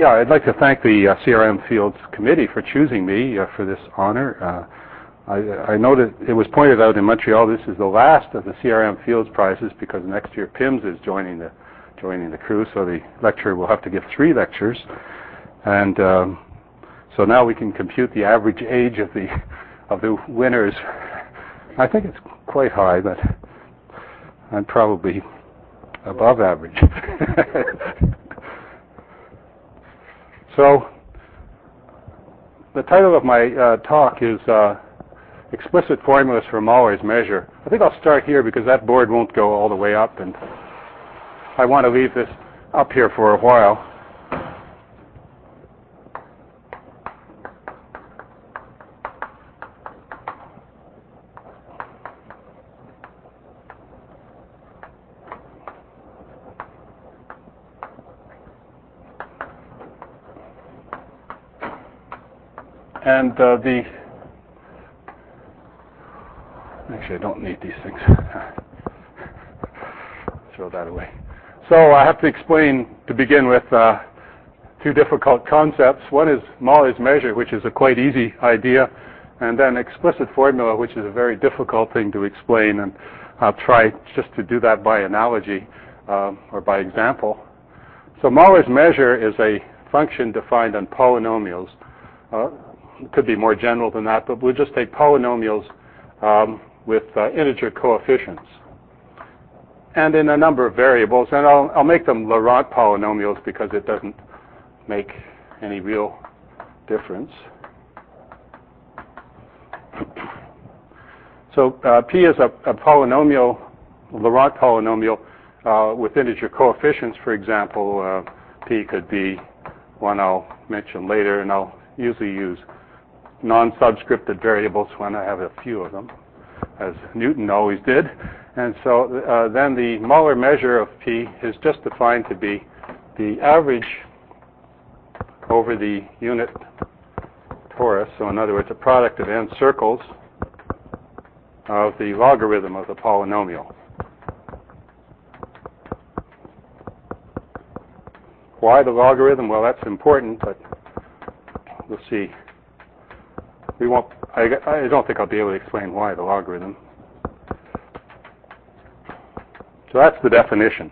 Yeah, I'd like to thank the CRM Fields Committee for choosing me for this honor. I noted it was pointed out in Montreal this is the last of the CRM Fields prizes because next year PIMS is joining the crew, so the lecturer will have to give 3 lectures, and so now we can compute the average age of the winners. I think it's quite high, but I'm probably above average. So the title of my talk is Explicit Formulas for Mahler's Measure. I think I'll start here because that board won't go all the way up, and I want to leave this up here for a while. And actually I don't need these things. Throw that away. So I have to explain, to begin with, 2 difficult concepts. One is Mahler's measure, which is a quite easy idea, and then explicit formula, which is a very difficult thing to explain, and I'll try just to do that by analogy or by example. So Mahler's measure is a function defined on polynomials. It could be more general than that, but we'll just take polynomials with integer coefficients and in a number of variables, and I'll make them Laurent polynomials because it doesn't make any real difference. So P is a polynomial, Laurent polynomial with integer coefficients. For example, P could be one I'll mention later, and I'll usually use non-subscripted variables when I have a few of them, as Newton always did. And so then the Mahler measure of P is just defined to be the average over the unit torus. So in other words, a product of n circles of the logarithm of the polynomial. Why the logarithm? Well, that's important, but we'll see. We won't. I don't think I'll be able to explain why the logarithm. So that's the definition.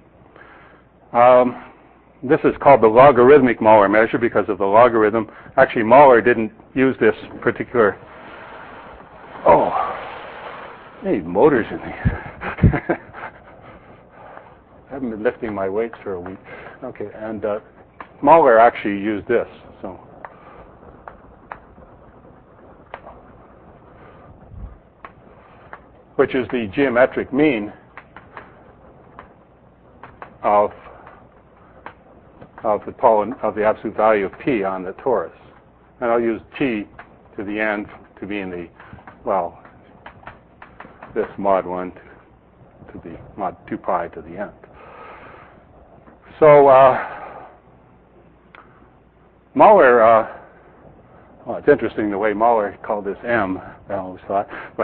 This is called the logarithmic Mahler measure because of the logarithm. Actually, Mahler didn't use this particular. Oh, I need motors in these. I haven't been lifting my weights for a week. Okay, and Mahler actually used this. So. Which is the geometric mean of the absolute value of P on the torus. And I'll use T to the end to be in the, well, this mod 1 to the mod 2 pi to the end. So Mahler, well, it's interesting the way Mahler called this M, I always thought, but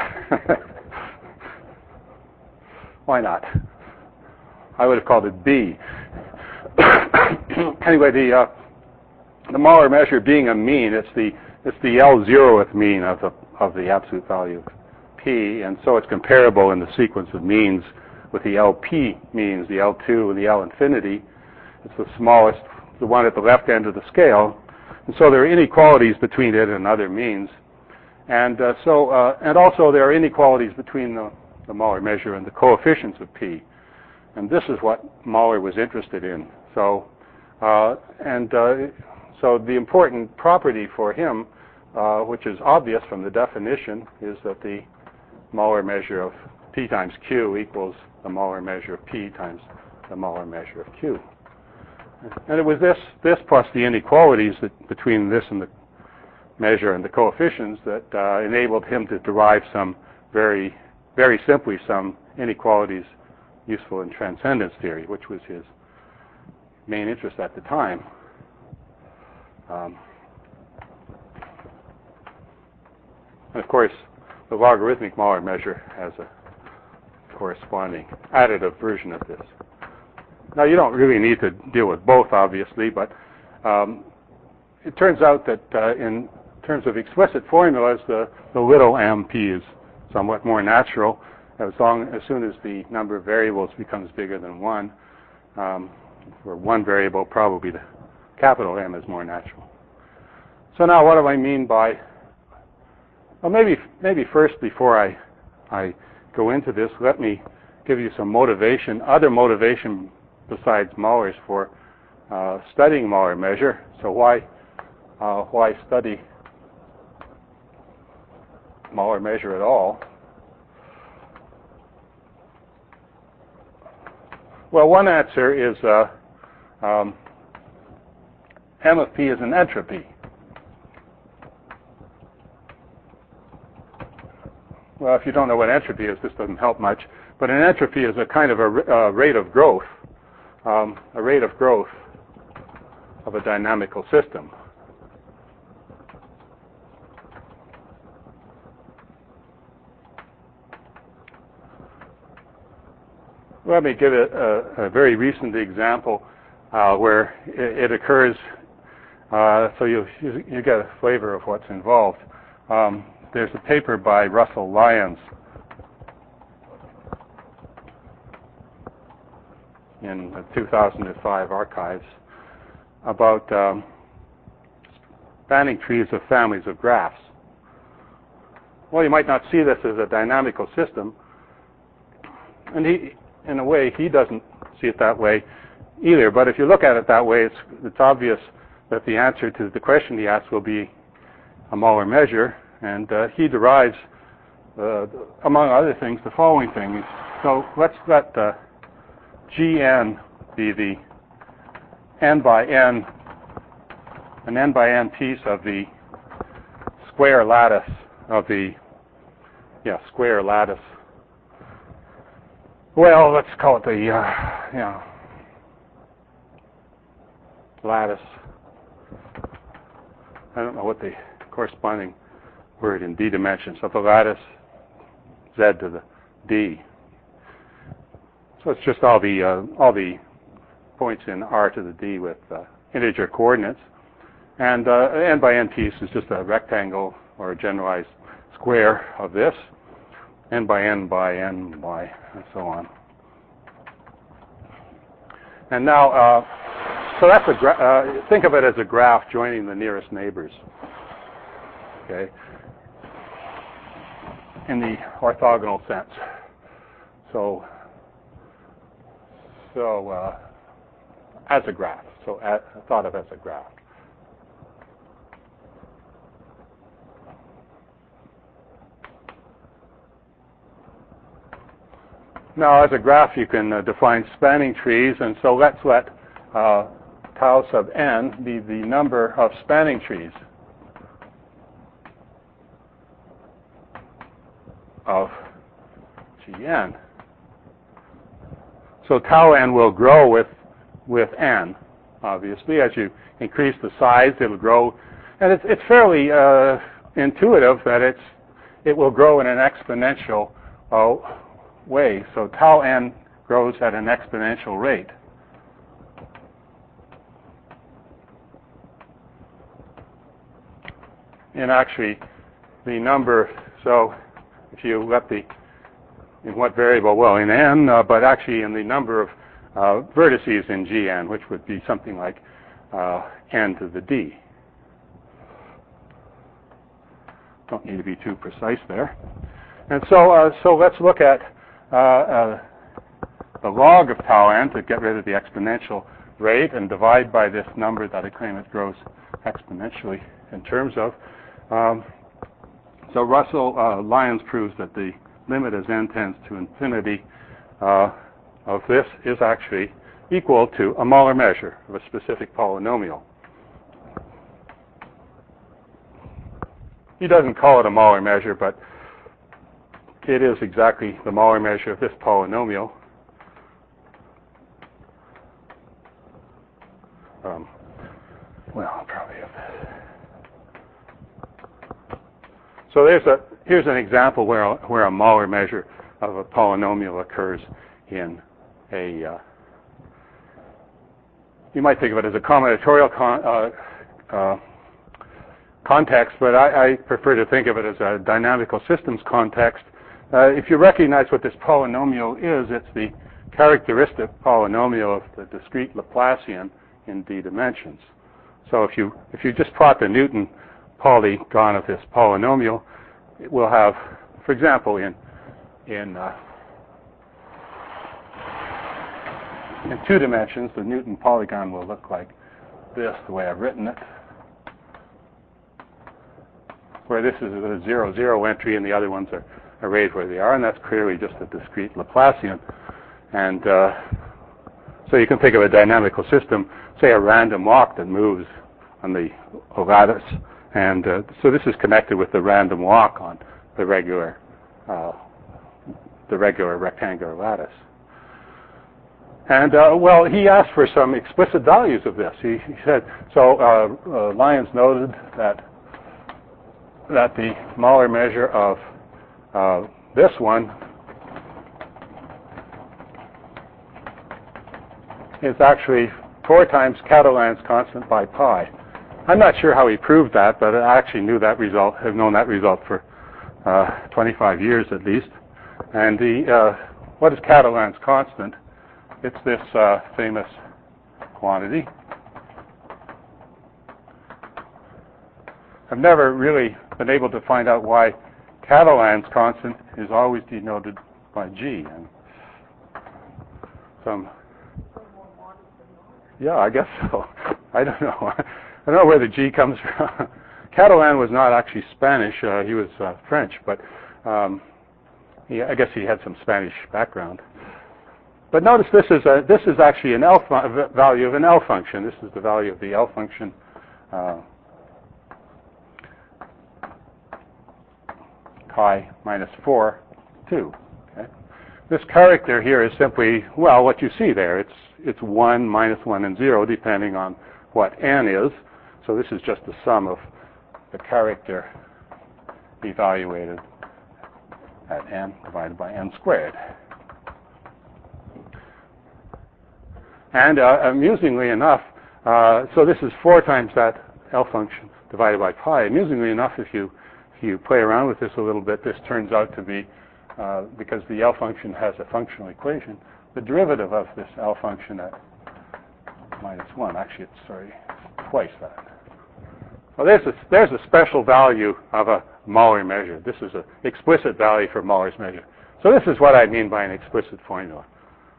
why not? I would have called it B. Anyway, the Mahler measure being a mean, it's the L0th mean of the absolute value of P, and so it's comparable in the sequence of means with the LP means, the L2 and the L infinity. It's the smallest, the one at the left end of the scale, and so there are inequalities between it and other means, and and also there are inequalities between the Mahler measure and the coefficients of P. And this is what Mahler was interested in. So, so the important property for him, which is obvious from the definition, is that the Mahler measure of P times Q equals the Mahler measure of P times the Mahler measure of Q. And it was this plus the inequalities between this and the measure and the coefficients that enabled him to derive some very simply some inequalities useful in transcendence theory, which was his main interest at the time. And of course, the logarithmic Mahler measure has a corresponding additive version of this. Now, you don't really need to deal with both, obviously, but it turns out that in terms of explicit formulas, the little mp is somewhat more natural as soon as the number of variables becomes bigger than 1. For one variable, probably the capital M is more natural. So now what do I mean by, well, maybe first before I go into this, let me give you some motivation, other motivation besides Mahler's for studying Mahler measure. So why study Mahler measure at all? Well, one answer is M of P is an entropy. Well, if you don't know what entropy is, this doesn't help much. But an entropy is a kind of a rate of growth, of a dynamical system. Let me give it a very recent example where it occurs, so you get a flavor of what's involved. There's a paper by Russell Lyons in the 2005 archives about spanning trees of families of graphs. Well, you might not see this as a dynamical system, and in a way, he doesn't see it that way either. But if you look at it that way, it's obvious that the answer to the question he asks will be a Mahler measure, and he derives, among other things, the following thing. So let's let Gn be the n by n, an n by n piece of the square lattice of the, square lattice. Well, let's call it the, lattice. I don't know what the corresponding word in d dimensions of the lattice z to the d. So it's just all the points in r to the d with integer coordinates, and n by n piece is just a rectangle or a generalized square of this, n by n by n by, and so on. And now, so that's think of it as a graph joining the nearest neighbors. Okay, in the orthogonal sense. So as a graph. So thought of as a graph. Now, as a graph, you can define spanning trees, and so let's let tau sub n be the number of spanning trees of Gn. So tau n will grow with n, obviously. As you increase the size, it'll grow, and it's fairly intuitive that it will grow in an exponential way. So tau n grows at an exponential rate. And actually, the number, so if you let in what variable? Well, in n, but actually in the number of vertices in Gn, which would be something like n to the d. Don't need to be too precise there. And so let's look at the log of tau n to get rid of the exponential rate and divide by this number that I claim it grows exponentially in terms of. So Russell Lyons proves that the limit as n tends to infinity of this is actually equal to a Mahler measure of a specific polynomial. He doesn't call it a Mahler measure, but it is exactly the Mahler measure of this polynomial. Well, I'll probably have that. So here's an example where a Mahler measure of a polynomial occurs in a. You might think of it as a combinatorial context, but I prefer to think of it as a dynamical systems context. If you recognize what this polynomial is, it's the characteristic polynomial of the discrete Laplacian in d dimensions. So if you just plot the Newton polygon of this polynomial, it will have, for example, in 2 dimensions, the Newton polygon will look like this, the way I've written it, where this is a 0, 0 entry and the other ones are arrayed where they are, and that's clearly just a discrete Laplacian. And so you can think of a dynamical system, say a random walk that moves on the lattice, and so this is connected with the random walk on the regular rectangular lattice. And well, he asked for some explicit values of this. He said, so Lyons noted that the molar measure of this one is actually 4 times Catalan's constant by pi. I'm not sure how he proved that, but I actually knew that result, have known that result for 25 years at least. And what is Catalan's constant? It's this famous quantity. I've never really been able to find out why Catalan's constant is always denoted by G. And yeah, I guess so. I don't know. I don't know where the G comes from. Catalan was not actually Spanish. He was French, but I guess he had some Spanish background. But notice this is actually an value of an L function. This is the value of the L function. Pi minus 4, 2. Okay? This character here is simply, well, what you see there. It's 1, minus 1, and 0, depending on what n is. So this is just the sum of the character evaluated at n divided by n squared. And amusingly enough, so this is 4 times that L function divided by pi. Amusingly enough, if you play around with this a little bit, this turns out to be, because the L function has a functional equation, the derivative of this L function at minus 1. Actually, it's twice that. Well, there's a special value of a molar measure. This is an explicit value for Mahler's measure. So this is what I mean by an explicit formula.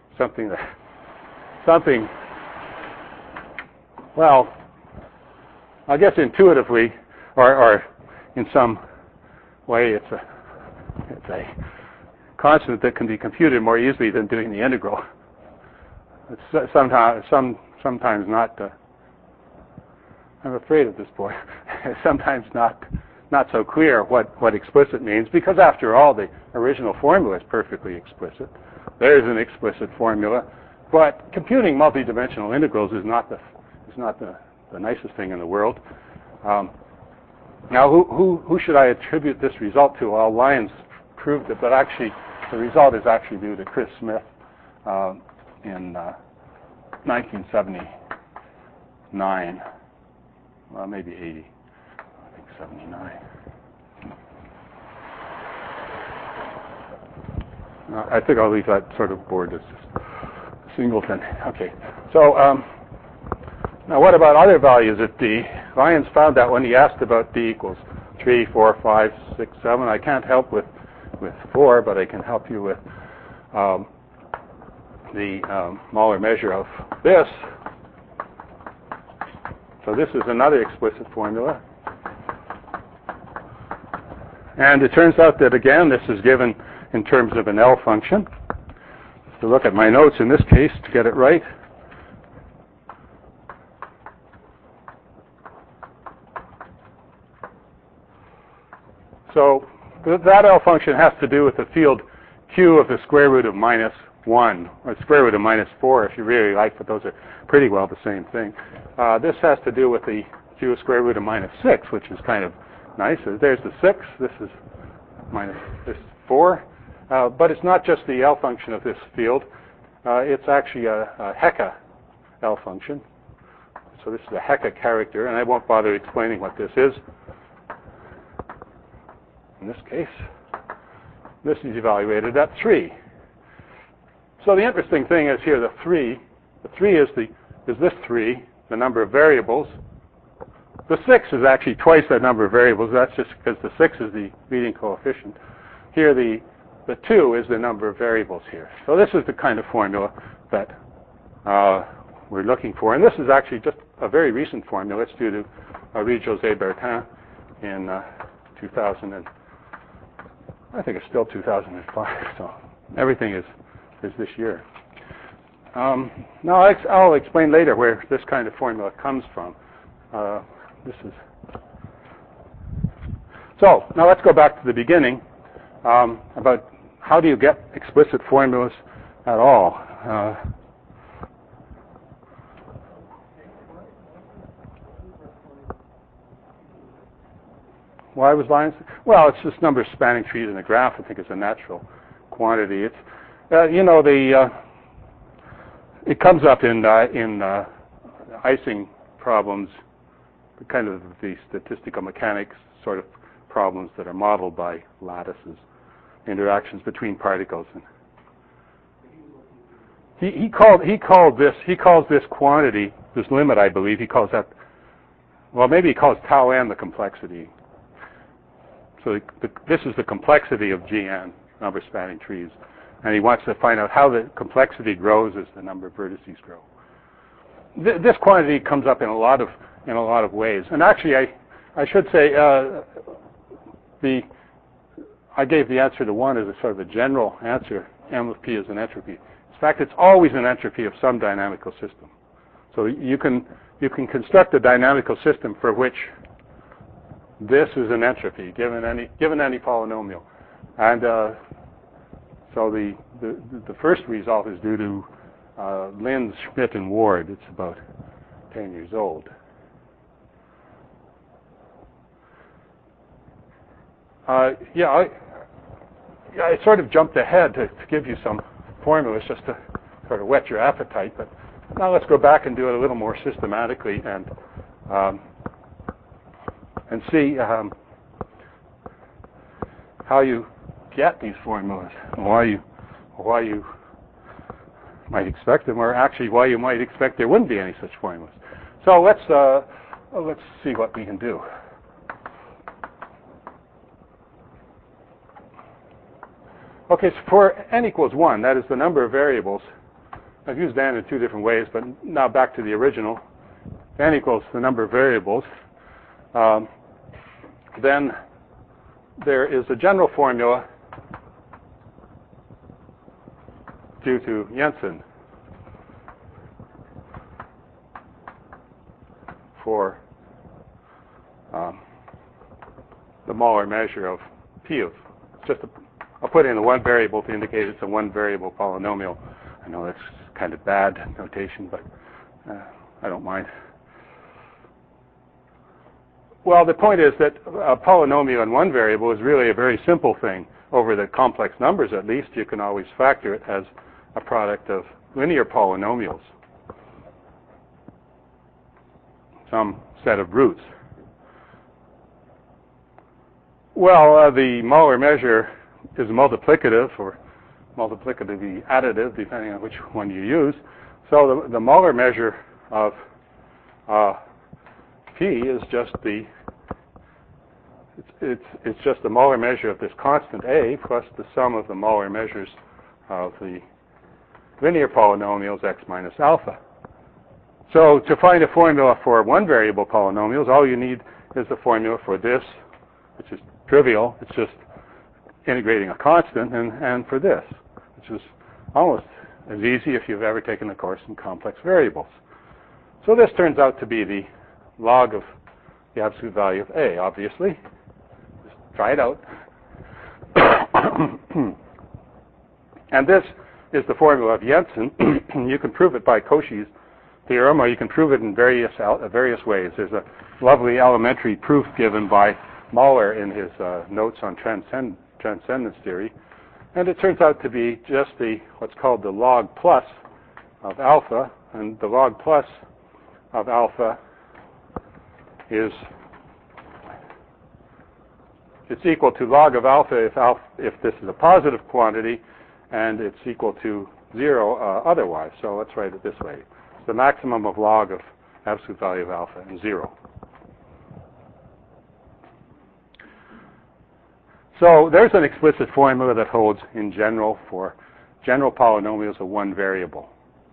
Well, I guess intuitively, or in some way, it's a constant that can be computed more easily than doing the integral. It's sometimes not. I'm afraid of this boy. Sometimes not so clear what explicit means, because after all, the original formula is perfectly explicit. There's an explicit formula, but computing multidimensional integrals is not the nicest thing in the world. Now, who should I attribute this result to? Well, Lyons proved it, but actually, the result is actually due to Chris Smith in 1979. Well, maybe 80. I think 79. I think I'll leave that sort of board as just singleton. Okay. So now what about other values at d? Lyons found that when he asked about d equals 3, 4, 5, 6, 7. I can't help with 4, but I can help you with the molar measure of this. So this is another explicit formula. And it turns out that, again, this is given in terms of an L function. To look at my notes in this case to get it right. So that L function has to do with the field Q of the square root of minus 1, or square root of minus 4 if you really like, but those are pretty well the same thing. This has to do with the Q square root of minus 6, which is kind of nice. There's the 6. This is this is 4. But it's not just the L function of this field. It's actually a Hecke L function. So this is a Hecke character, and I won't bother explaining what this is. In this case, this is evaluated at 3. So the interesting thing is here, the 3 is this 3, the number of variables. The 6 is actually twice that number of variables. That's just because the 6 is the leading coefficient. Here, the 2 is the number of variables here. So this is the kind of formula that we're looking for. And this is actually just a very recent formula. It's due to Marie-Josée Bertin in 2000, and I think it's still 2005. So everything is this year. Now I'll explain later where this kind of formula comes from. So now let's go back to the beginning about how do you get explicit formulas at all. Why was lines? Well, it's just number of spanning trees in a graph. I think it's a natural quantity. It's it comes up in Ising problems, kind of the statistical mechanics sort of problems that are modeled by lattices, interactions between particles. And he calls this quantity, this limit, I believe, he calls that, well, maybe he calls tau n the complexity. So this is the complexity of Gn, number of spanning trees. And he wants to find out how the complexity grows as the number of vertices grow. This quantity comes up in a lot of ways. And actually, I should say I gave the answer to 1 as a sort of a general answer. M of p is an entropy. In fact, it's always an entropy of some dynamical system. So you can construct a dynamical system for which this is an entropy given any polynomial. And so the first result is due to Linz, Schmidt, and Ward. It's about 10 years old. I sort of jumped ahead to give you some formulas just to sort of whet your appetite. But now let's go back and do it a little more systematically and see how you get these formulas, and why you might expect them, or actually why you might expect there wouldn't be any such formulas. So let's see what we can do. Okay, so for n equals 1, that is the number of variables. I've used n in 2 different ways, but now back to the original. N equals the number of variables. Then there is a general formula due to Jensen for the Molar measure of P of. I'll put in the one variable to indicate it's a one variable polynomial. I know that's kind of bad notation, but I don't mind. Well, the point is that a polynomial in one variable is really a very simple thing. Over the complex numbers, at least, you can always factor it as a product of linear polynomials, some set of roots. Well, the Molar measure is multiplicative or multiplicatively additive, depending on which one you use. So the Molar measure of P is just it's just the Molar measure of this constant A plus the sum of the Molar measures of the linear polynomials x minus alpha. So to find a formula for one variable polynomials, all you need is the formula for this, which is trivial. It's just integrating a constant, and for this, which is almost as easy if you've ever taken a course in complex variables. So this turns out to be the log of the absolute value of A, obviously. Just try it out. And this is the formula of Jensen. You can prove it by Cauchy's theorem, or you can prove it in various ways. There's a lovely elementary proof given by Mahler in his notes on transcendence theory. And it turns out to be just what's called the log plus of alpha. And the log plus of alpha is it's equal to log of alpha if this is a positive quantity, and it's equal to 0 otherwise. So let's write it this way. It's the maximum of log of absolute value of alpha and 0. So there's an explicit formula that holds in general for general polynomials of one variable.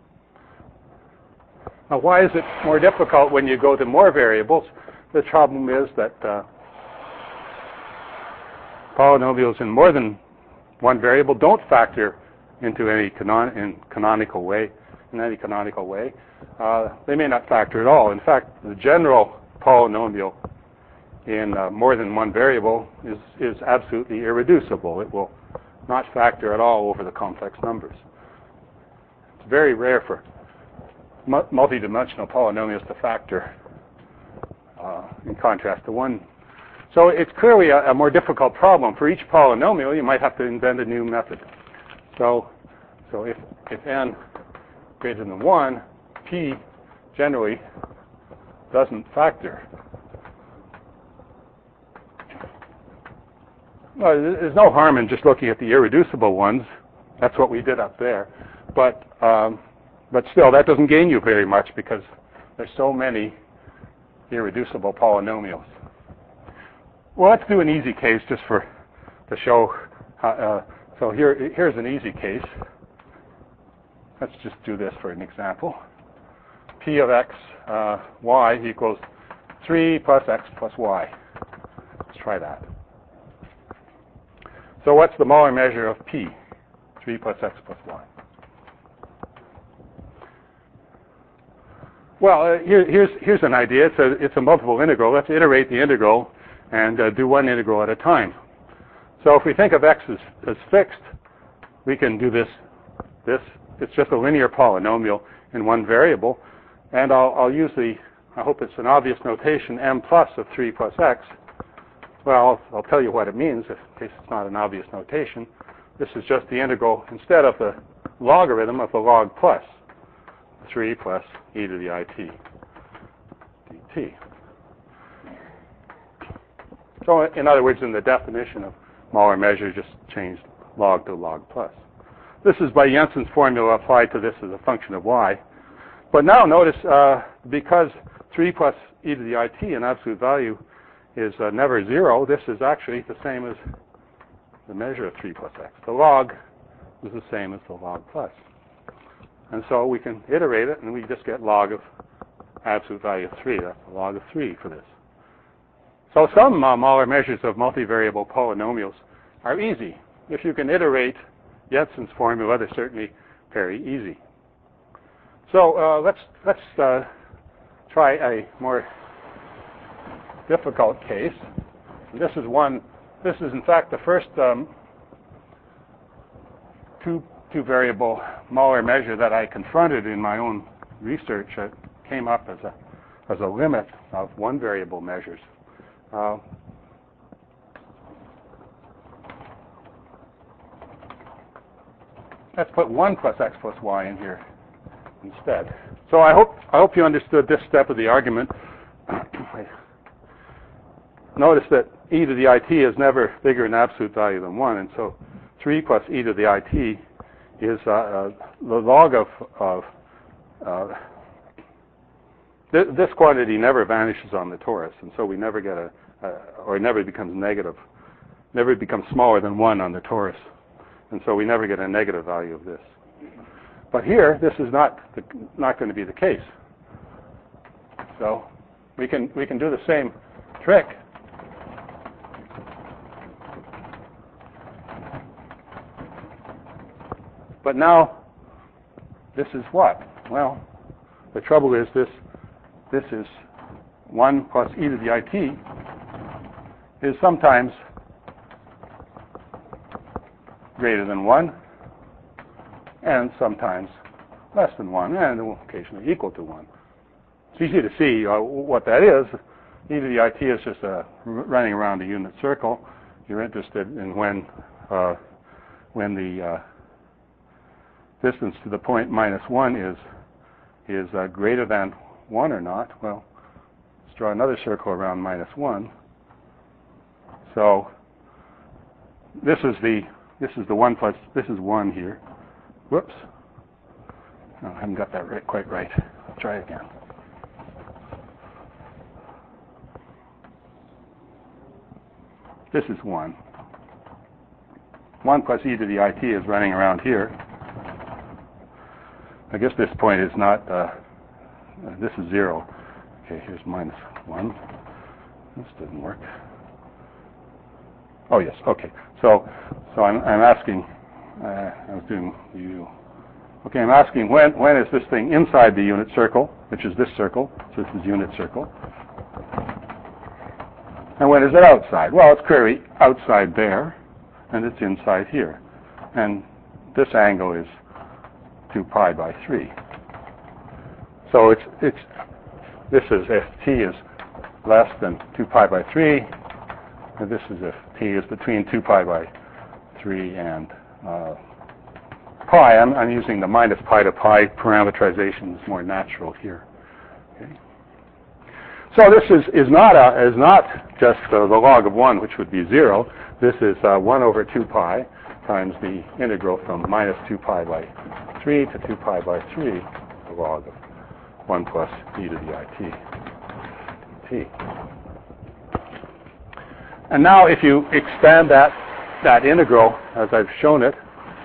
Now, why is it more difficult when you go to more variables? The problem is that polynomials in more than one variable don't factor into any canonical way. They may not factor at all. In fact, the general polynomial in more than one variable is absolutely irreducible. It will not factor at all over the complex numbers. It's very rare for multidimensional polynomials to factor in contrast to one. So it's clearly a more difficult problem. For each polynomial, you might have to invent a new method. So if n greater than 1, p generally doesn't factor. Well, there's no harm in just looking at the irreducible ones. That's what we did up there. But still, that doesn't gain you very much because there's so many irreducible polynomials. Well, let's do an easy case just to show. So here's an easy case. Let's just do this for an example. P of x, y equals 3 plus x plus y. Let's try that. So what's the molar measure of P? 3 plus x plus y. Well, here's an idea. It's a multiple integral. Let's iterate the integral and do one integral at a time. So if we think of x as fixed, we can do this. It's just a linear polynomial in one variable. And I'll use I hope it's an obvious notation, m plus of 3 plus x. Well, I'll tell you what it means in case it's not an obvious notation. This is just the integral, instead of the logarithm of the log plus 3 plus e to the it dt. So in other words, in the definition of molar measure, just change log to log plus. This is by Jensen's formula applied to this as a function of y. But now notice, because 3 plus e to the it in absolute value is never 0, this is actually the same as the measure of 3 plus x. The log is the same as the log plus. And so we can iterate it, and we just get log of absolute value of 3. That's the log of 3 for this. So some molar measures of multivariable polynomials are easy. If you can iterate Jensen's formula, they're certainly very easy. So let's try a more difficult case. And this is in fact the first two variable molar measure that I confronted in my own research. It came up as a limit of one variable measures. Let's put 1 plus x plus y in here instead. So I hope you understood this step of the argument. Notice that e to the it is never bigger in absolute value than 1, and so 3 plus e to the it is the log of this quantity never vanishes on the torus, and so we never get or it never becomes negative, never becomes smaller than 1 on the torus, and so we never get a negative value of this. But here, this is not going to be the case. So we can do the same trick. But now, this is what? Well, the trouble is this is 1 plus e to the it is sometimes greater than 1 and sometimes less than 1 and occasionally equal to 1. It's easy to see what that is. E to the it is just running around a unit circle. You're interested in when the distance to the point minus 1 is greater than 1 or not. Well, let's draw another circle around minus 1. So this is the 1 plus, this is 1 here. Whoops. No, I haven't got that quite right. I'll try again. This is 1. 1 plus e to the it is running around here. I guess this point is not, this is 0. Okay, here's minus 1. This didn't work. Oh, yes, okay. So I'm asking, I was doing u. Okay, I'm asking when is this thing inside the unit circle, which is this circle, so this is unit circle. And when is it outside? Well, it's clearly outside there, and it's inside here. And this angle is 2 pi by 3. So this is if t is less than 2 pi by 3, and this is if t is between 2 pi by 3 and pi. I'm using the minus pi to pi parameterization. It's more natural here. Okay. So this is not just the log of 1, which would be 0. This is 1 over 2 pi times the integral from minus 2 pi by 3 to 2 pi by 3, the log of 1 plus e to the it. And now if you expand that integral, as I've shown it,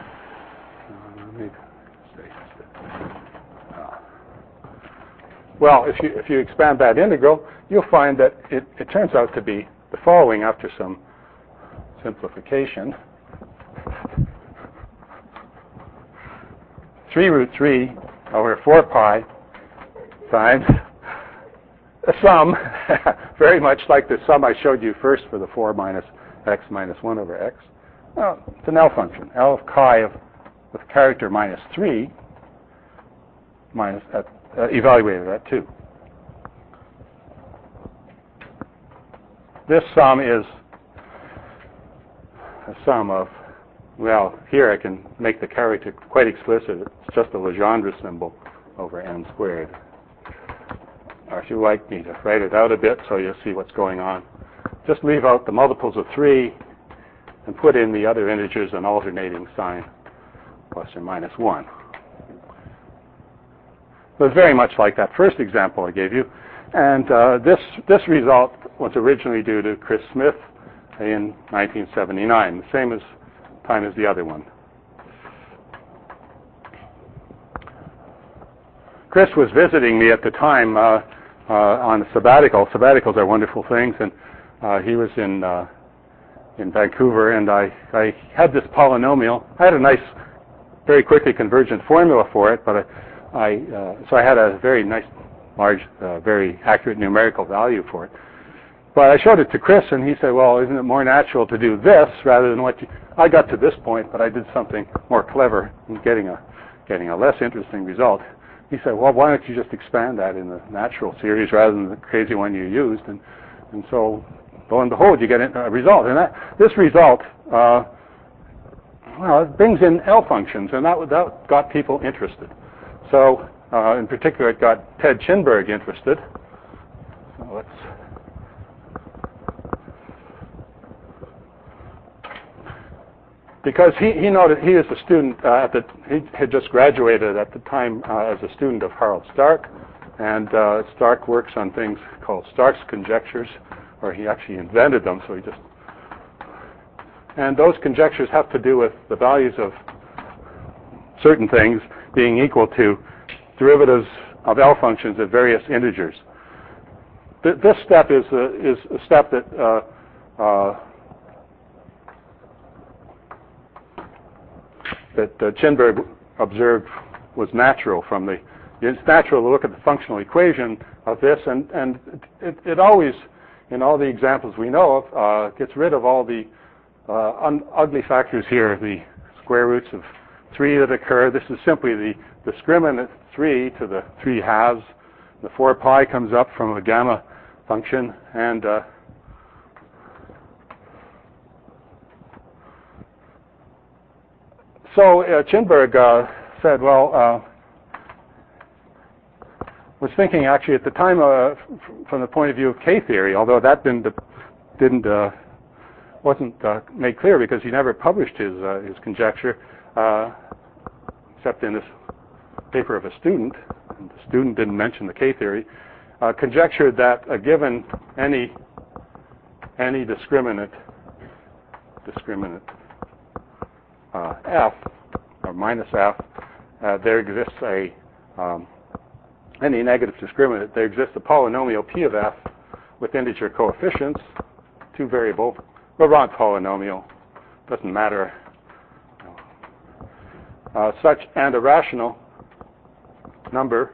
well, if you expand that integral, you'll find that it turns out to be the following after some simplification. 3 root 3 over 4 pi times a sum, very much like the sum I showed you first for the 4 minus x minus 1 over x. Well, it's an L function. L of chi with character minus 3 minus evaluated at 2. This sum is a sum of, well, here I can make the character quite explicit. It's just a Legendre symbol over n squared. Or if you like me to write it out a bit so you'll see what's going on, just leave out the multiples of 3 and put in the other integers an alternating sign, plus or minus 1. So it's very much like that first example I gave you. And this result was originally due to Chris Smith in 1979, the same time as the other one. Chris was visiting me at the time on a sabbatical. Sabbaticals are wonderful things, and he was in Vancouver, and I had this polynomial. I had a nice, very quickly convergent formula for it, but so I had a very nice, large, very accurate numerical value for it. But I showed it to Chris, and he said, well, isn't it more natural to do this rather than what you... I got to this point, but I did something more clever in getting a less interesting result. He said, well, why don't you just expand that in the natural series rather than the crazy one you used? And so, lo and behold, you get a result. And this result, well, it brings in L functions, and that got people interested. So, in particular, it got Ted Chinberg interested. So let's... Because he noted, he is a student he had just graduated at the time as a student of Harold Stark, and Stark works on things called Stark's conjectures, or he actually invented them. So and those conjectures have to do with the values of certain things being equal to derivatives of L functions at various integers. This step is a step that Chinberg observed was natural from the... It's natural to look at the functional equation of this, and it always, in all the examples we know of, gets rid of all the ugly factors here, the square roots of 3 that occur. This is simply the discriminant 3 to the 3 halves. The 4 pi comes up from a gamma function, and so Chinberg said, well, was thinking actually at the time from the point of view of K-theory, although that didn't made clear because he never published his conjecture, except in this paper of a student. And the student didn't mention the K-theory. Conjectured that given any discriminant f or minus f, there exists any negative discriminant. There exists a polynomial p of f with integer coefficients, two variable Laurent polynomial, doesn't matter, such and a rational number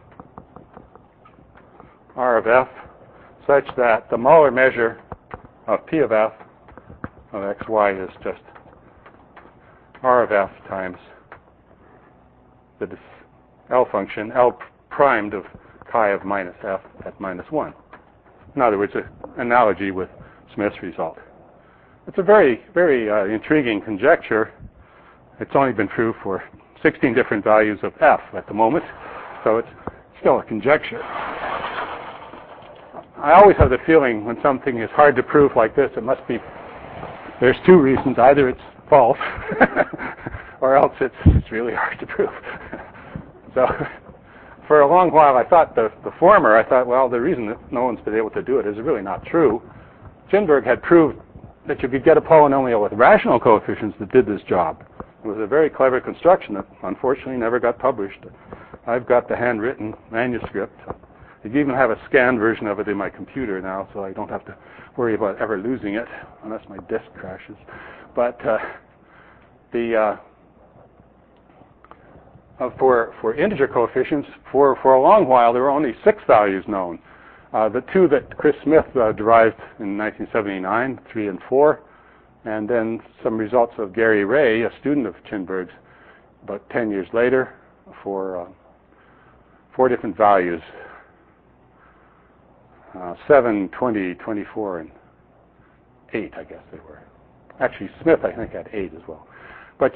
r of f such that the molar measure of p of f of xy is just r of f times the L function, L primed of chi of minus f at minus 1. In other words, an analogy with Smith's result. It's a very, very intriguing conjecture. It's only been true for 16 different values of f at the moment, so it's still a conjecture. I always have the feeling when something is hard to prove like this, it must be, there's two reasons. Either it's false, or else it's really hard to prove. So for a long while I thought the former, I thought, well, the reason that no one's been able to do it is really not true. Chinberg had proved that you could get a polynomial with rational coefficients that did this job. It was a very clever construction that unfortunately never got published. I've got the handwritten manuscript. I even have a scanned version of it in my computer now, so I don't have to worry about ever losing it unless my disk crashes. But for integer coefficients, for a long while there were only 6 values known. The 2 that Chris Smith derived in 1979, 3 and 4, and then some results of Gary Ray, a student of Chinberg's, about 10 years later, for 4 different values, 7, 20, 24, and 8, I guess they were. Actually, Smith, I think, had 8 as well. But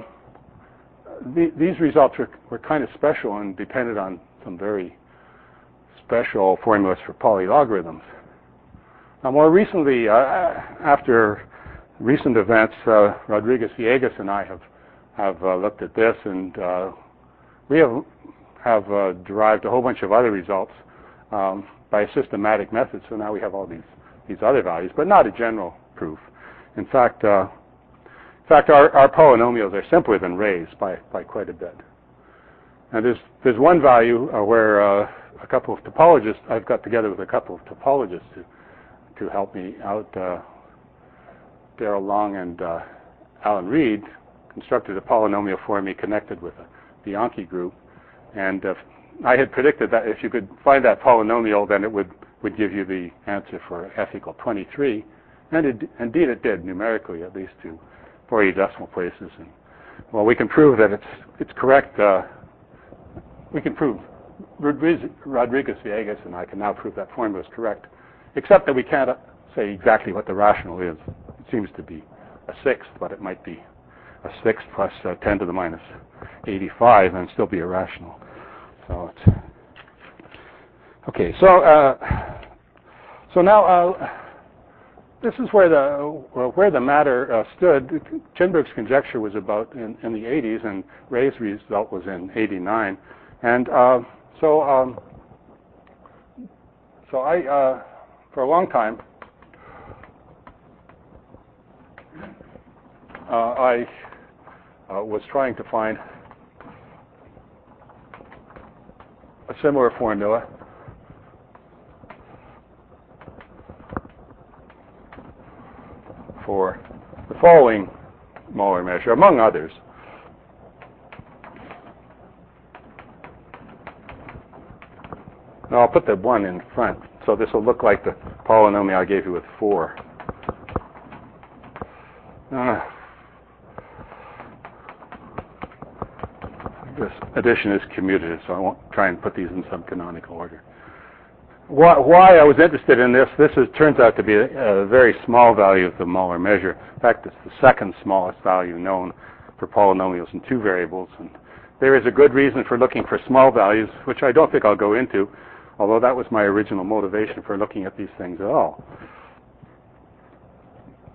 these results were kind of special and depended on some very special formulas for polylogarithms. Now, more recently, after recent events, Rodriguez-Villegas and I have looked at this, and we have derived a whole bunch of other results by a systematic method. So now we have all these other values, but not a general proof. In fact, our polynomials are simpler than Ray's by quite a bit. And there's one value where a couple of topologists, I've got together with a couple of topologists to help me out. Darrell Long and Alan Reed constructed a polynomial for me connected with a Bianchi group. And I had predicted that if you could find that polynomial, then it would give you the answer for f equal 23. And indeed it did, numerically, at least to 40 decimal places. And, well, we can prove that it's correct. We can prove, Rodriguez-Villegas and I can now prove that formula is correct, except that we can't say exactly what the rational is. It seems to be a 6th, but it might be a 6th plus 10 to the minus 85 and still be irrational. So it's okay. So now this is where the matter stood. Chinberg's conjecture was about in the 80s, and Ray's result was in 89. And so I, for a long time, I was trying to find a similar formula for the following molar measure, among others. Now I'll put the 1 in front, so this will look like the polynomial I gave you with 4. This addition is commutative, so I won't try and put these in some canonical order. Why I was interested in this turns out to be a very small value of the molar measure. In fact, it's the second smallest value known for polynomials in 2 variables. And there is a good reason for looking for small values, which I don't think I'll go into, although that was my original motivation for looking at these things at all.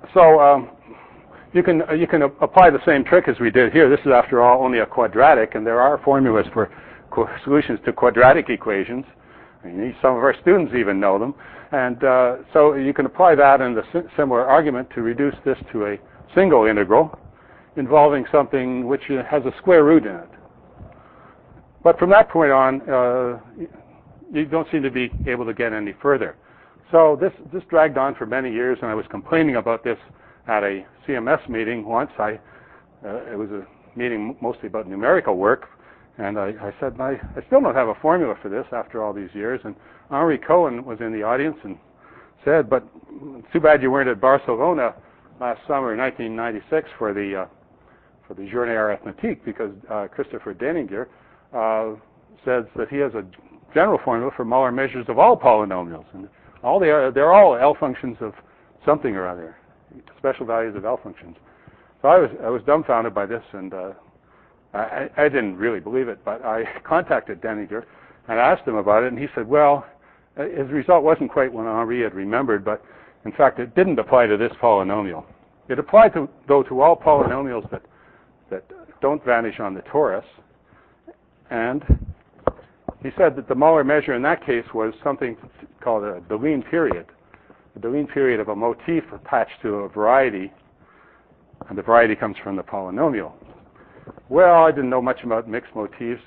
So you can apply the same trick as we did here. This is, after all, only a quadratic, and there are formulas for solutions to quadratic equations. Some of our students even know them. And so you can apply that and the similar argument to reduce this to a single integral involving something which has a square root in it. But from that point on, you don't seem to be able to get any further. So this dragged on for many years, and I was complaining about this at a CMS meeting once. It was a meeting mostly about numerical work, and I said, I still don't have a formula for this after all these years. And Henri Cohen was in the audience and said, but it's too bad you weren't at Barcelona last summer in 1996 for the Journée Arithmétique, because Christopher Denninger says that he has a general formula for Muller measures of all polynomials, and they're all L functions of something or other, special values of L functions. So I was dumbfounded by this, and I didn't really believe it, but I contacted Denninger and asked him about it, and he said, well, his result wasn't quite what Henri had remembered, but in fact it didn't apply to this polynomial. It applied though to all polynomials that don't vanish on the torus, and he said that the Muller measure in that case was something called a Deligne period. The Deligne period of a motif attached to a variety, and the variety comes from the polynomial. Well, I didn't know much about mixed motifs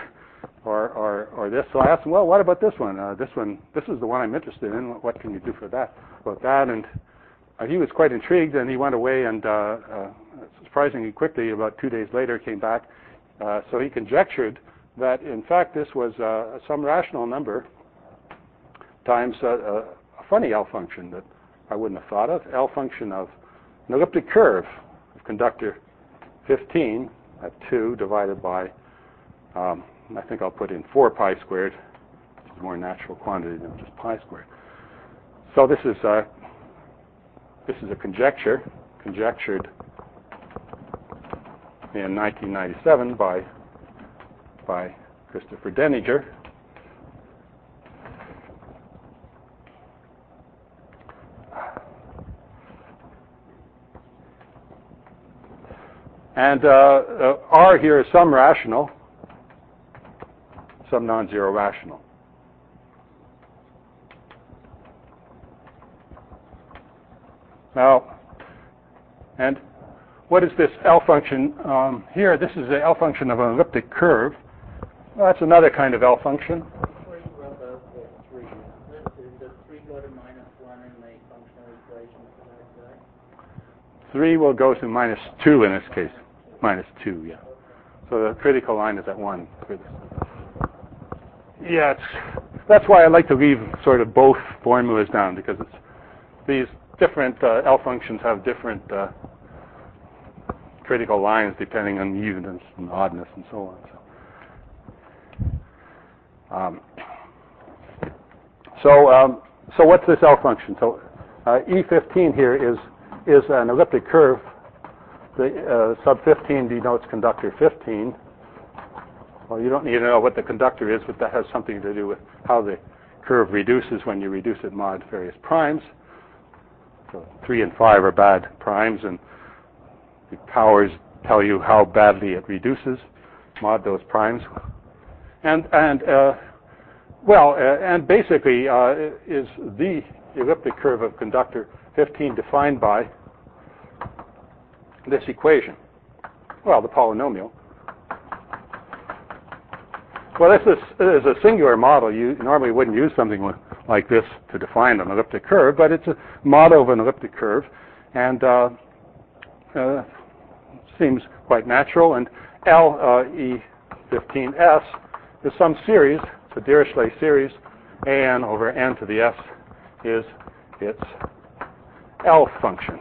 or this, so I asked him, well, what about this one? This is the one I'm interested in. What can you do for that? About that, and he was quite intrigued, and he went away, and surprisingly quickly, about 2 days later, came back. So he conjectured that, in fact, this was some rational number times a funny L function that I wouldn't have thought of, L function of an elliptic curve of conductor 15 at 2 divided by, I think I'll put in 4 pi squared, which is a more natural quantity than just pi squared. So this is a conjectured in 1997 by Christopher Denninger. And R here is some rational, some non-zero rational. Now, and what is this L function here? This is the L function of an elliptic curve. Well, that's another kind of L function. Before you rub out the 3, does 3 go to minus 1 in the functional equation for that guy? 3 will go to minus 2 in this case. Minus 2, yeah. So the critical line is at 1 for this. Yeah, that's why I like to leave sort of both formulas down, because these different L functions have different critical lines depending on evenness and oddness and so on. So what's this L function? So E15 here is an elliptic curve. The sub 15 denotes conductor 15. Well, you don't need to know what the conductor is, but that has something to do with how the curve reduces when you reduce it mod various primes. So 3 and 5 are bad primes, and the powers tell you how badly it reduces mod those primes. And basically is the elliptic curve of conductor 15 defined by this equation? Well, the polynomial. Well, this is a singular model. You normally wouldn't use something like this to define an elliptic curve, but it's a model of an elliptic curve, and seems quite natural. And LE15S is some series. It's a Dirichlet series. An over n to the s is its L function.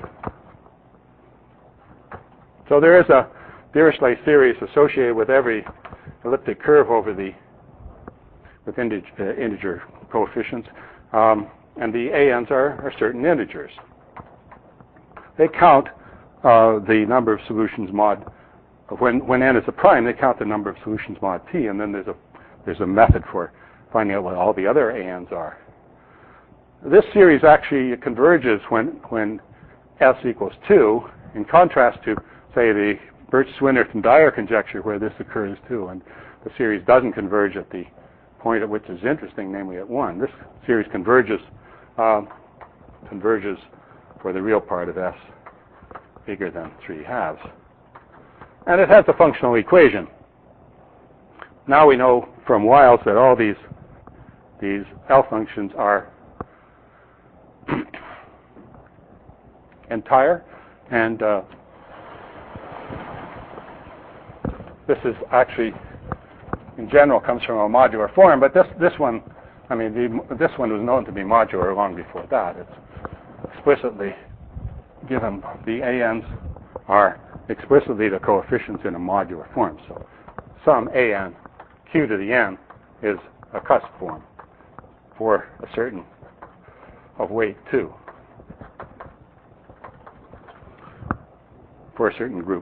So there is a Dirichlet series associated with every elliptic curve over with integer coefficients, and the ANs are certain integers. They count the number of solutions mod. When n is a prime, they count the number of solutions mod p, and then there's a method for finding out what all the other ANs are. This series actually converges when S equals 2, in contrast to, say, the Birch-Swinnerton and Dyer conjecture where this occurs too, and the series doesn't converge at the point at which is interesting, namely at 1. This series converges for the real part of S bigger than 3/2. And it has a functional equation. Now we know from Wiles that all these L functions are entire, and this is actually, in general, comes from a modular form. But this one, I mean, this one was known to be modular long before that. It's explicitly given. The ANs are explicitly the coefficients in a modular form. So some AN Q to the N is a cusp form for a certain of weight 2 for a certain group.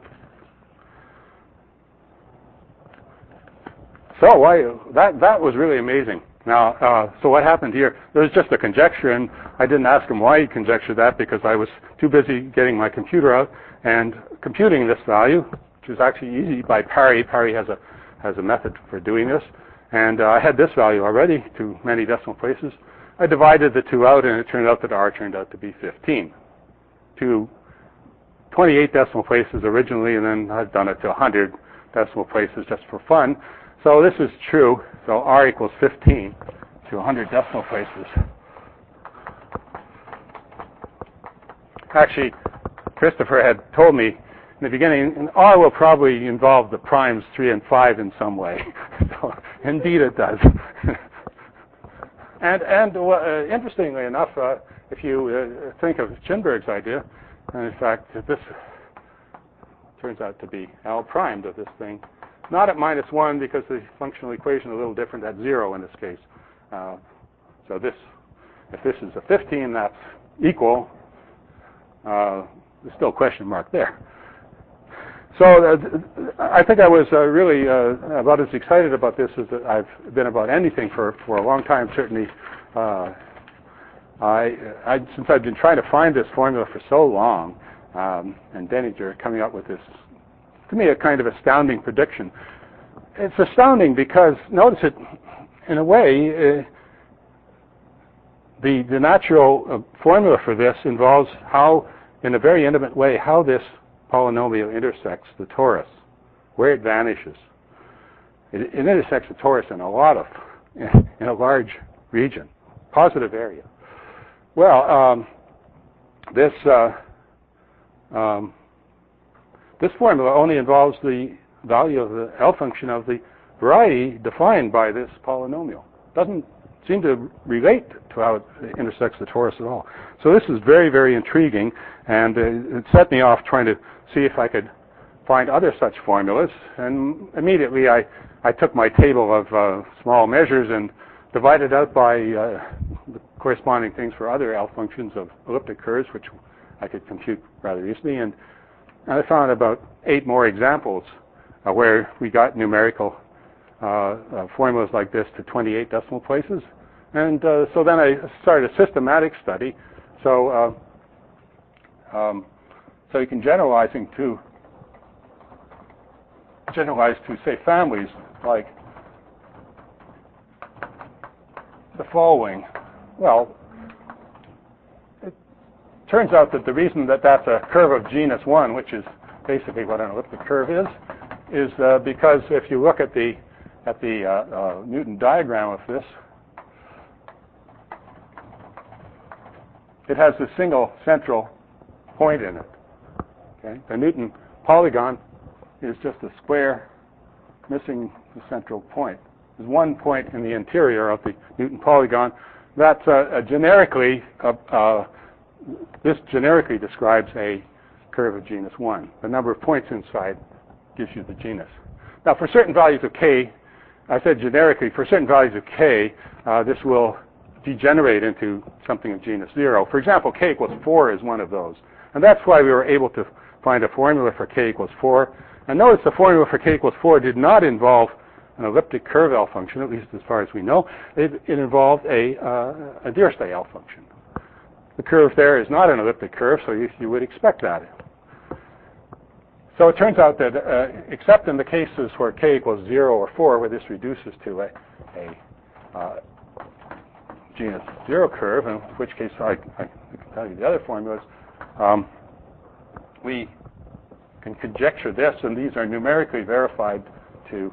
So that was really amazing. Now, so what happened here? There was just a conjecture, and I didn't ask him why he conjectured that because I was too busy getting my computer out and computing this value, which is actually easy by Parry. Parry has a method for doing this, and I had this value already to many decimal places. I divided the two out, and it turned out that R turned out to be 15 to 28 decimal places originally, and then I've done it to 100 decimal places just for fun. So this is true. So R equals 15 to 100 decimal places. Actually, Christopher had told me in the beginning, R will probably involve the primes 3 and 5 in some way. So indeed it does. and interestingly enough, if you think of Chinberg's idea, and in fact this turns out to be L primed of this thing, not at -1 because the functional equation is a little different at 0 in this case. So this, if this is a 15, that's equal. There's still a question mark there. So I think I was really about as excited about this as I've been about anything for a long time. Certainly, since I've been trying to find this formula for so long, and Denninger coming up with this, to me, a kind of astounding prediction. It's astounding because, notice it, in a way, the natural formula for this involves how, in a very intimate way, how this polynomial intersects the torus, where it vanishes. It intersects the torus in a large region, positive area. Well, this formula only involves the value of the L function of the variety defined by this polynomial. Doesn't seem to relate to how it intersects the torus at all. So this is very, very intriguing, and it set me off trying to see if I could find other such formulas. And immediately I took my table of small measures and divided out by the corresponding things for other L functions of elliptic curves, which I could compute rather easily. And I found about 8 more examples where we got numerical formulas like this to 28 decimal places. And so then I started a systematic study. So you can generalize to say families like the following. Well, it turns out that the reason that that's a curve of genus 1, which is basically what an elliptic curve is because if you look at the Newton diagram of this, it has a single central point in it. Okay? The Newton polygon is just a square missing the central point. There's one point in the interior of the Newton polygon. That's generically, this generically describes a curve of genus 1. The number of points inside gives you the genus. Now, for certain values of k, I said generically, for certain values of k, this will degenerate into something of genus 0. For example, k equals 4 is one of those. And that's why we were able to find a formula for k equals 4. And notice the formula for k equals 4 did not involve an elliptic curve L function, at least as far as we know. It involved a Dirichlet L function. The curve there is not an elliptic curve, so you would expect that. So it turns out that except in the cases where k equals 0 or 4, where this reduces to a genus 0 curve, in which case I can tell you the other formulas, we can conjecture this, and these are numerically verified to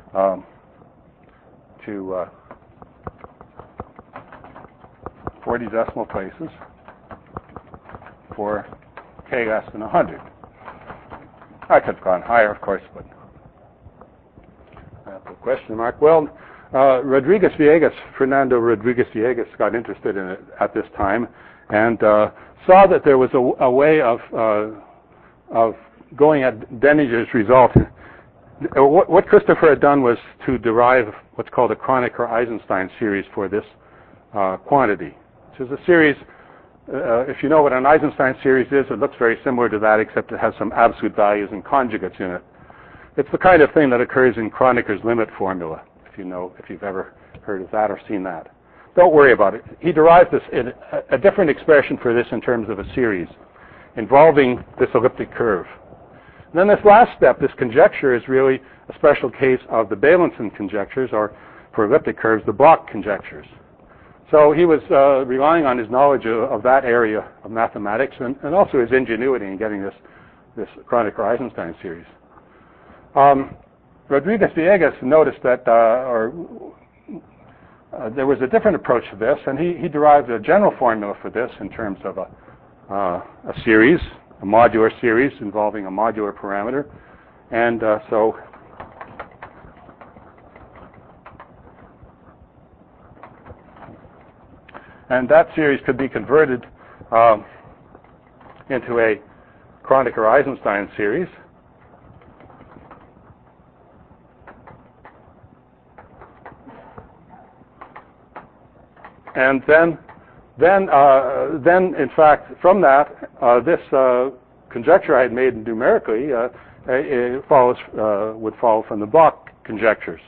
40 decimal places for k less than 100. I could have gone higher, of course, but I have a question mark. Well, Fernando Rodriguez-Villegas got interested in it at this time and saw that there was a way of going at Denninger's result. What Christopher had done was to derive what's called a Kronecker-Eisenstein series for this quantity, which is a series. If you know what an Eisenstein series is, it looks very similar to that, except it has some absolute values and conjugates in it. It's the kind of thing that occurs in Kronecker's limit formula, if you've ever heard of that or seen that. Don't worry about it. He derived a different expression for this in terms of a series involving this elliptic curve. And then this last step, this conjecture, is really a special case of the Beilinson conjectures, or for elliptic curves, the Bloch conjectures. So he was relying on his knowledge of that area of mathematics and also his ingenuity in getting this Kronecker-Eisenstein series. Rodriguez-Villegas noticed that there was a different approach to this, and he derived a general formula for this in terms of a series, a modular series involving a modular parameter. And and that series could be converted into a Kronecker-Eisenstein series. And then in fact, from that, this conjecture I had made numerically would follow from the Bloch conjectures.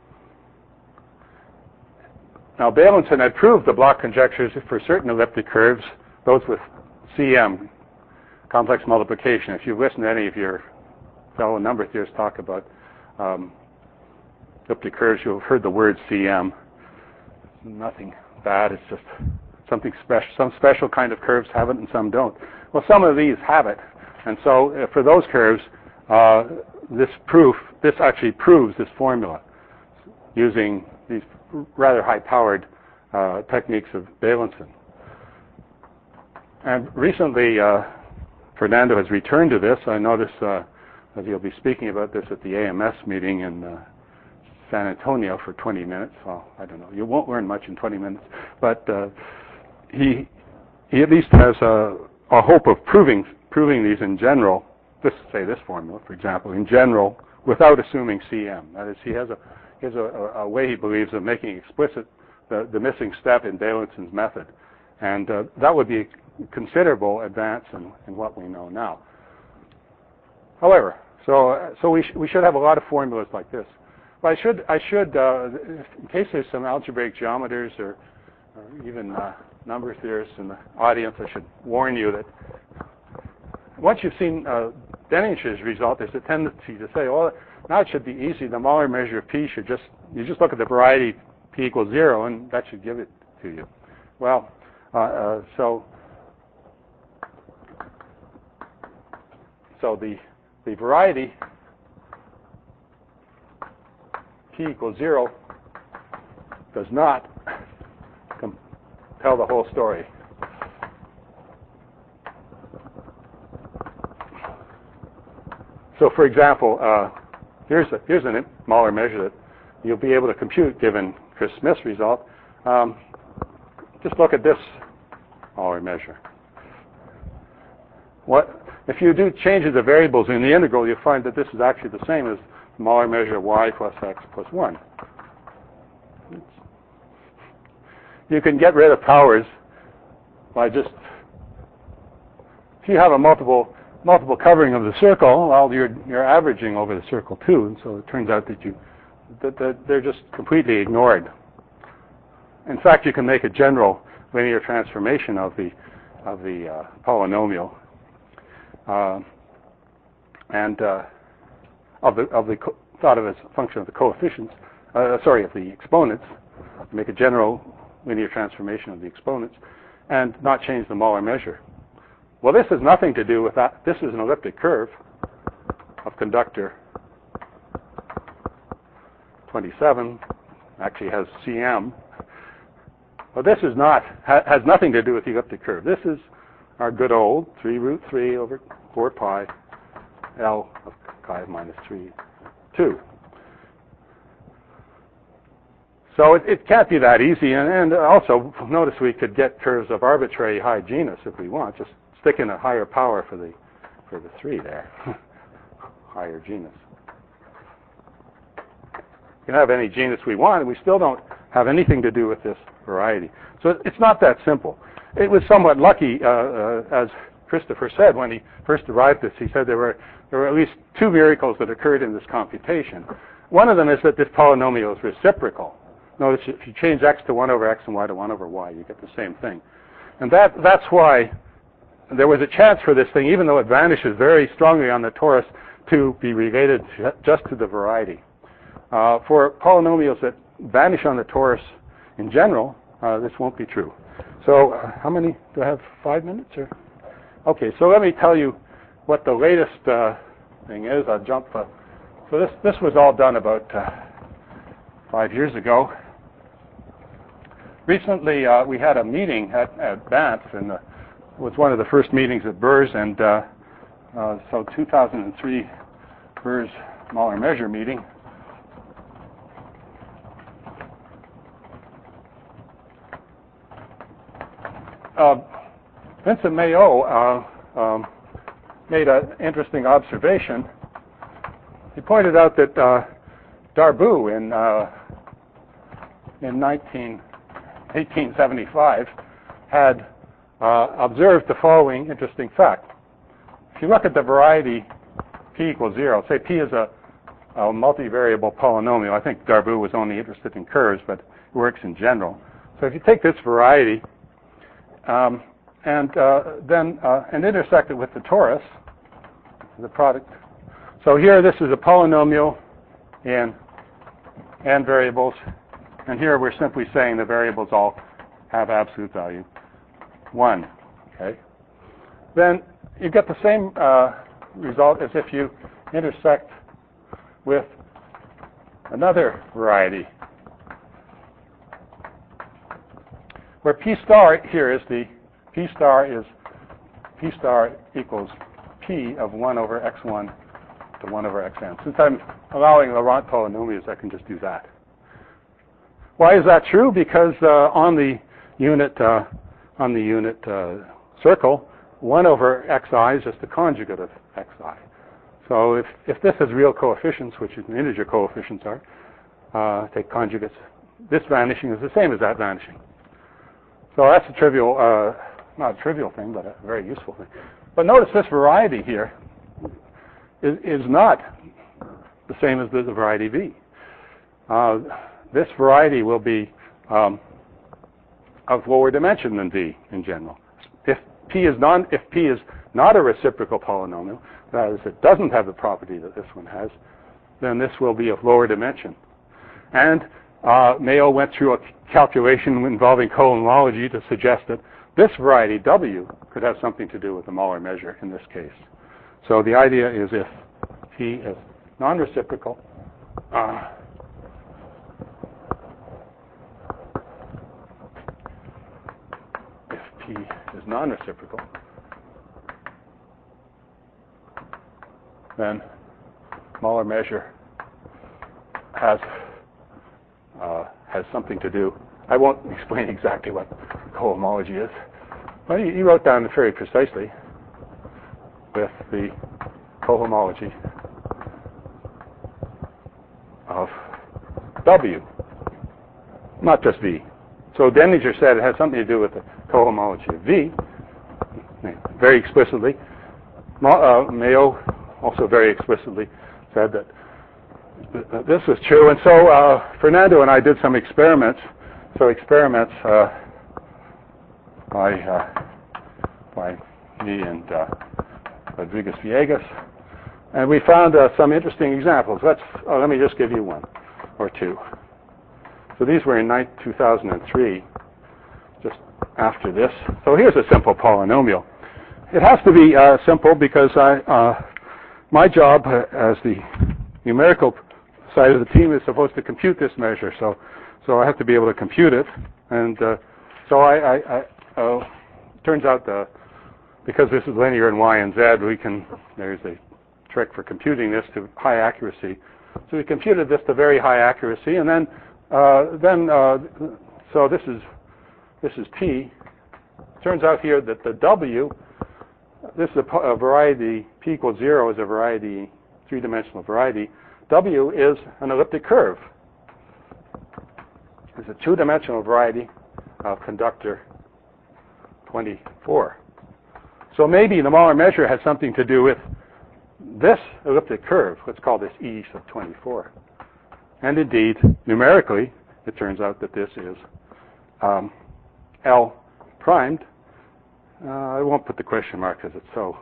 Now, Beilinson had proved the Bloch conjectures for certain elliptic curves, those with CM, complex multiplication. If you've listened to any of your fellow number theorists talk about elliptic curves, you'll have heard the word CM. Nothing bad, it's just something special. Some special kind of curves have it and some don't. Well, some of these have it. And so for those curves, this actually proves this formula using these rather high-powered techniques of Beilinson. And recently, Fernando has returned to this. I notice that he'll be speaking about this at the AMS meeting in San Antonio for 20 minutes. Well, I don't know. You won't learn much in 20 minutes. But he at least has a hope of proving these in general. Let's say this formula, for example, in general, without assuming CM. That is, he has a way, he believes, of making explicit the missing step in Beilinson's method. And that would be a considerable advance in what we know now. However, so we should have a lot of formulas like this. But I should in case there's some algebraic geometers or even number theorists in the audience, I should warn you that once you've seen Denninger's result, there's a tendency to say, well, now it should be easy. The Mahler measure of P should you just look at the variety P equals 0, and that should give it to you. Well, so the variety P equals 0 does not tell the whole story. So, for example, here's a Mahler measure that you'll be able to compute given Chris Smith's result. Just look at this Mahler measure. If you do changes of variables in the integral, you'll find that this is actually the same as the Mahler measure of y plus x plus 1. You can get rid of powers by just, if you have a multiple covering of the circle, well, you're averaging over the circle too, and so it turns out that they're just completely ignored. In fact, you can make a general linear transformation of the polynomial, and thought of as a function of the coefficients, of the exponents, make a general linear transformation of the exponents, and not change the molar measure. Well, this has nothing to do with that. This is an elliptic curve of conductor 27, actually has CM. Well, this is has nothing to do with the elliptic curve. This is our good old 3√3 over 4 pi L of chi minus 3, 2. So it can't be that easy. And also, notice we could get curves of arbitrary high genus if we want. Just stick in a higher power for the 3 there. Higher genus. We can have any genus we want, and we still don't have anything to do with this variety. So it's not that simple. It was somewhat lucky, as Christopher said when he first derived this. He said there were at least 2 miracles that occurred in this computation. One of them is that this polynomial is reciprocal. Notice if you change x to 1 over x and y to 1 over y, you get the same thing. And that's why there was a chance for this thing, even though it vanishes very strongly on the torus, to be related just to the variety. For polynomials that vanish on the torus in general, this won't be true. So how many? Do I have 5 minutes? Or? Okay, so let me tell you what the latest thing is. I'll jump. So this was all done about 5 years ago. Recently, we had a meeting at Banff, and it was one of the first meetings at BERS, and so 2003 BERS Molar Measure meeting. Vincent Mayo made an interesting observation. He pointed out that Darboux in 1875 had observed the following interesting fact. If you look at the variety p equals 0, say p is a multivariable polynomial. I think Darboux was only interested in curves, but it works in general. So if you take this variety and intersect it with the torus, the product. So here this is a polynomial in n variables, and here we're simply saying the variables all have absolute value 1. Okay. Then you get the same result as if you intersect with another variety, where p star here is p star equals p of 1 over x1 to 1 over xn. Since I'm allowing Laurent polynomials, I can just do that. Why is that true? Because on the unit circle, 1 over xi is just the conjugate of xi. So if this has real coefficients, which integer coefficients are, take conjugates, this vanishing is the same as that vanishing. So that's a trivial, not a trivial thing, but a very useful thing. But notice this variety here is not the same as the variety V. This variety will be of lower dimension than V in general. If P is not a reciprocal polynomial, that is, it doesn't have the property that this one has, then this will be of lower dimension. And Mayo went through a calculation involving cohomology to suggest that this variety W could have something to do with the molar measure in this case. So the idea is if P is non-reciprocal, then molar measure has something to do. I won't explain exactly what cohomology is, but he wrote down it very precisely with the cohomology of W, not just V. So Denninger said it has something to do with the cohomology of V, very explicitly. Mayo also very explicitly said that this was true. And so Fernando and I did some experiments. So experiments, I by me and Rodriguez Villegas. And we found some interesting examples. Let me just give you one or two. So these were in 2003, just after this. So here's a simple polynomial. It has to be simple because my job as the numerical side of the team is supposed to compute this measure. So I have to be able to compute it. And so turns out because this is linear in y and z, there's a trick for computing this to high accuracy. So we computed this to very high accuracy, and then so this is t. Turns out here that the w, this is a variety, p equals 0 is a variety, three-dimensional variety. W is an elliptic curve. It's a two-dimensional variety of conductor 24. So maybe the Mahler measure has something to do with this elliptic curve. Let's call this E sub 24. And indeed, numerically, it turns out that this is L primed. I won't put the question mark because it's so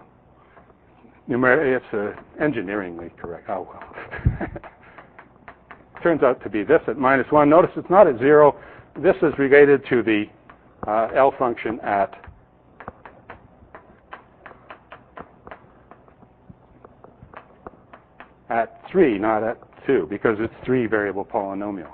it's engineeringly correct. Oh well. Turns out to be this at -1. Notice it's not at 0. This is related to the L function at at 3, not at 2, because it's 3-variable polynomial.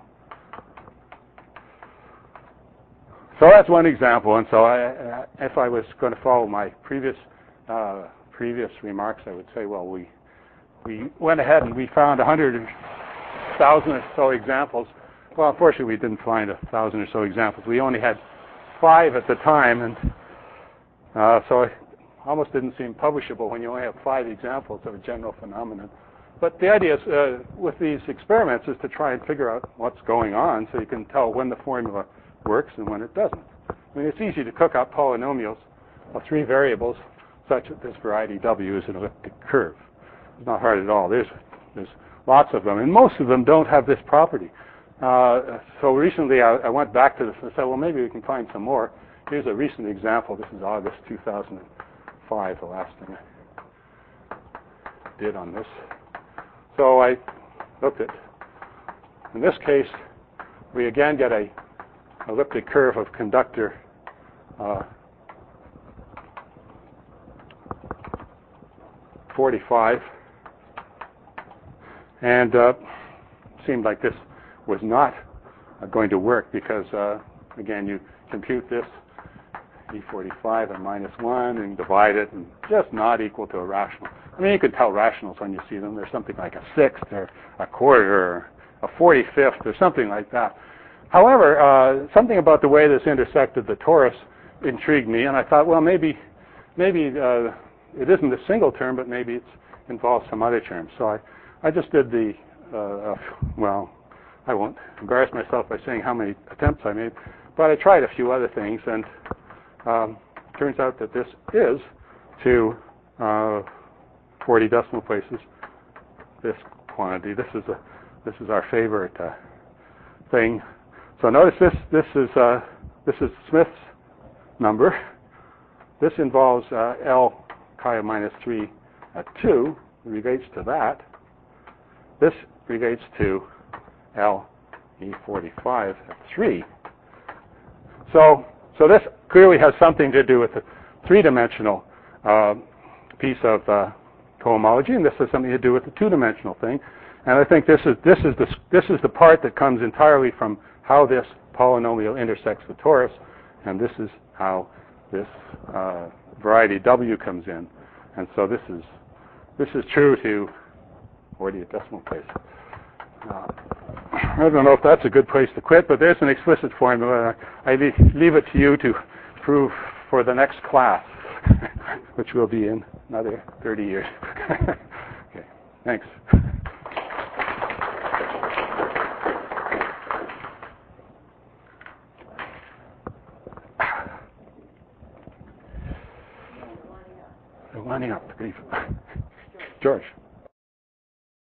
So that's one example. And so if I was going to follow my previous remarks, I would say, well, we went ahead and we found 100,000 or so examples. Well, unfortunately, we didn't find 1,000 or so examples. We only had 5 at the time, and so it almost didn't seem publishable when you only have 5 examples of a general phenomenon. But the idea is, with these experiments, is to try and figure out what's going on so you can tell when the formula works and when it doesn't. I mean, it's easy to cook up polynomials of 3 variables such that this variety W is an elliptic curve. It's not hard at all. There's lots of them, and most of them don't have this property. So recently I went back to this and said, well, maybe we can find some more. Here's a recent example. This is August 2005, the last thing I did on this. So I looked at, in this case, we again get a elliptic curve of conductor 45, and seemed like this was not going to work because, again, you compute this E45 at -1 and divide it, and just not equal to a rational. I mean, you could tell rationals when you see them. There's something like a 1/6 or a 1/4 or a 45th or something like that. However, something about the way this intersected the torus intrigued me, and I thought, well, maybe it isn't a single term, but maybe it involves some other terms. So I just did the, well, I won't embarrass myself by saying how many attempts I made, but I tried a few other things, and turns out that this is to 40 decimal places this quantity. This is our favorite thing. So notice this is Smith's number. This involves L chi of -3 at 2. It relates to that. This relates to L E45 at 3. So this clearly has something to do with the 3-dimensional piece of cohomology, and this has something to do with the 2-dimensional thing. And I think this is the part that comes entirely from how this polynomial intersects the torus, and this is how this variety W comes in. And so this is true to 40 decimal place. I don't know if that's a good place to quit, but there's an explicit formula. I leave it to you to prove for the next class, which will be in another 30 years. Okay, thanks. We're winding up. George.